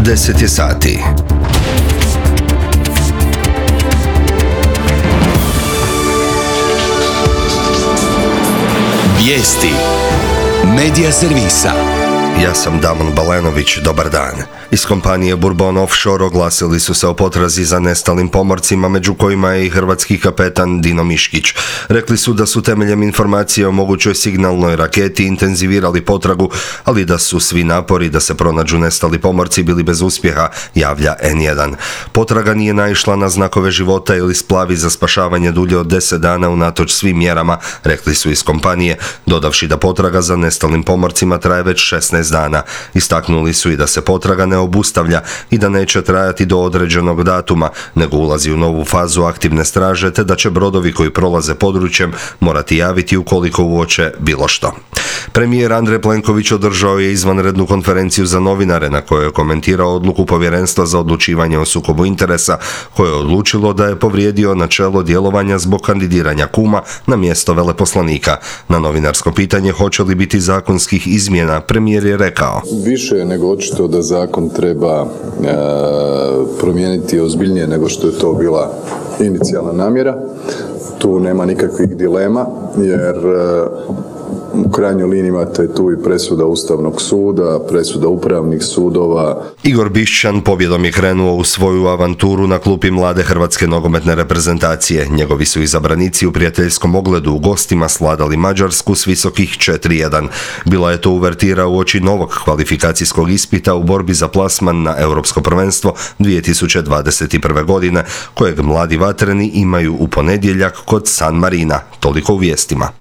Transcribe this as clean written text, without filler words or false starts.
10 je sati. Vijesti Medija servisa. Ja sam Damon Balenović, dobar dan. Iz kompanije Bourbon Offshore oglasili su se o potrazi za nestalim pomorcima, među kojima je i hrvatski kapetan Dino Miškić. Rekli su da su temeljem informacije o mogućoj signalnoj raketi intenzivirali potragu, ali da su svi napori da se pronađu nestali pomorci bili bez uspjeha, javlja N1. Potraga nije naišla na znakove života ili splavi za spašavanje dulje od 10 dana unatoč svim mjerama, rekli su iz kompanije, dodavši da potraga za nestalim pomorcima traje već 16 dana. Istaknuli su i da se potraga ne obustavlja i da neće trajati do određenog datuma, nego ulazi u novu fazu aktivne straže, te da će brodovi koji prolaze područjem morati javiti ukoliko uoče bilo što. Premijer Andrej Plenković održao je izvanrednu konferenciju za novinare na kojoj je komentirao odluku Povjerenstva za odlučivanje o sukobu interesa, koje je odlučilo da je povrijedio načelo djelovanja zbog kandidiranja kuma na mjesto veleposlanika. Na novinarsko pitanje hoće li biti zakonskih izmjena, premijer je rekao: Više je nego očito da zakon treba promijeniti ozbiljnije nego što je to bila inicijalna namjera. Tu nema nikakvih dilema, jer u krajnjoj liniji imate tu i presuda Ustavnog suda, presuda upravnih sudova. Igor Bišćan pobjedom je krenuo u svoju avanturu na klupi mlade hrvatske nogometne reprezentacije. Njegovi su izabranici u prijateljskom ogledu u gostima svladali Mađarsku s visokih 4:1. Bila je to uvertira uoči novog kvalifikacijskog ispita u borbi za plasman na Europsko prvenstvo 2021. godine, kojeg mladi vatreni imaju u ponedjeljak kod San Marina. Toliko u vijestima.